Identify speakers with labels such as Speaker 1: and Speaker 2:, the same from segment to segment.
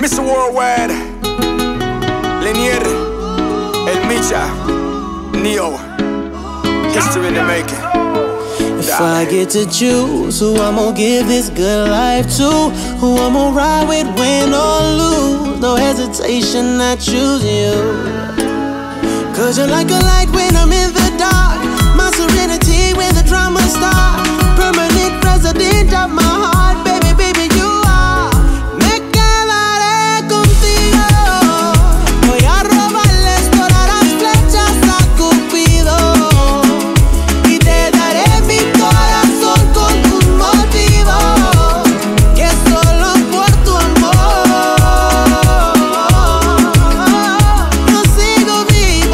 Speaker 1: Mr. Worldwide, Lanier, El Micha, Neo, history in the making.
Speaker 2: If I get to choose who I'm gonna give this good life to, who I'm gonna ride with, win or lose, no hesitation, I choose you. Cause you're like a light when I'm in the dark, my serenity when the drama starts, permanent resident of my heart, baby, baby, you are. Me quedaré contigo, voy a robarles todas las flechas a Cupido, y te daré mi corazón con un motivo, que solo por tu amor yo sigo vivo,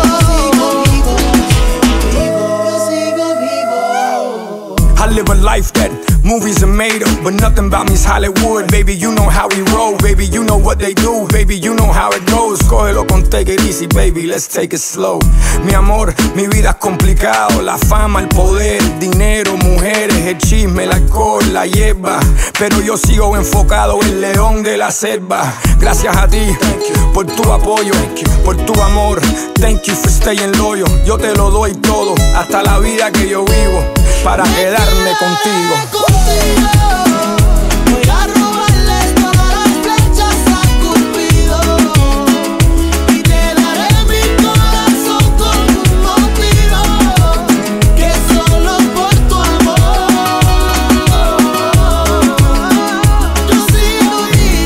Speaker 2: yo sigo vivo.
Speaker 1: I live a life that movies are made of, but nothing about me's Hollywood. Baby, you know how we roll. Baby, you know what they do. Baby, you know how it goes. Cógelo con take it easy, baby, let's take it slow. Mi amor, mi vida es complicado. La fama, el poder, el dinero, mujeres, el chisme, el alcohol, la hierba. Pero yo sigo enfocado, el león de la selva. Gracias a ti, por tu apoyo, por tu amor. Thank you for staying loyal. Yo te lo doy todo, hasta la vida que yo vivo, para quedarme contigo.
Speaker 2: Voy a robarle todas las flechas a Cupido, y te daré mi corazón con un motivo, que solo por tu amor yo sigo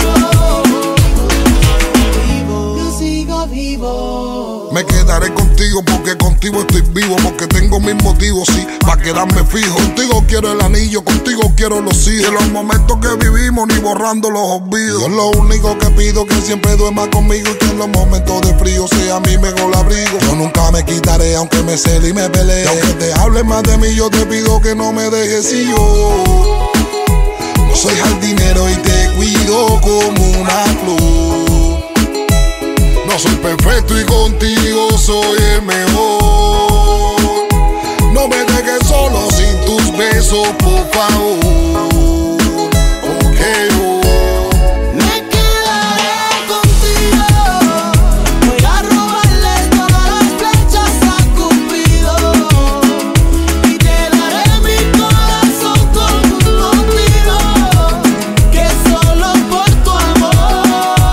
Speaker 2: vivo, yo sigo vivo.
Speaker 3: Me quedaré contigo porque contigo estoy vivo, porque tengo mis motivos, sí, para quedarme fijo. Contigo quiero el anillo, contigo quiero los hijos. De los momentos que vivimos ni borrando los olvidos. Yo lo único que pido que siempre duerma conmigo, y que en los momentos de frío sea mi mejor abrigo. Yo nunca me quitaré aunque me cele y me pelee, y aunque te hable más de mí yo te pido que no me dejes. Y yo no soy jardinero y te cuido como una flor. No soy perfecto y contigo soy el mejor. No me dejes solo sin tus besos, por favor. Porque yo
Speaker 2: me quedaré contigo. Voy a robarle todas las flechas a Cupido, y te daré mi corazón con un motivo, que solo por tu amor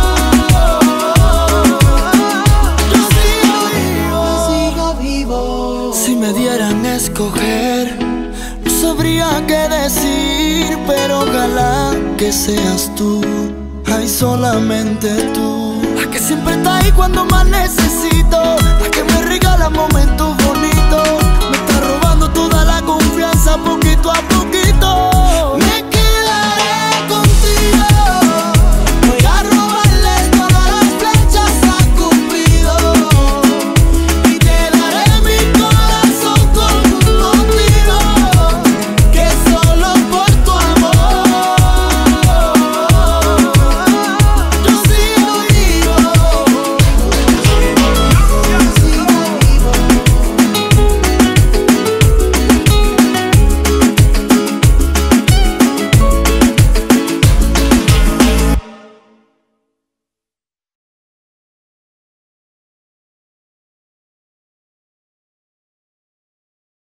Speaker 2: yo sigo vivo. Si me dieran a escoger, no sabría qué decir, pero ojalá que seas tú, ay, solamente tú, la que siempre está ahí cuando más necesito, la que me regala momentos bonitos, me está robando toda la confianza poquito a poquito.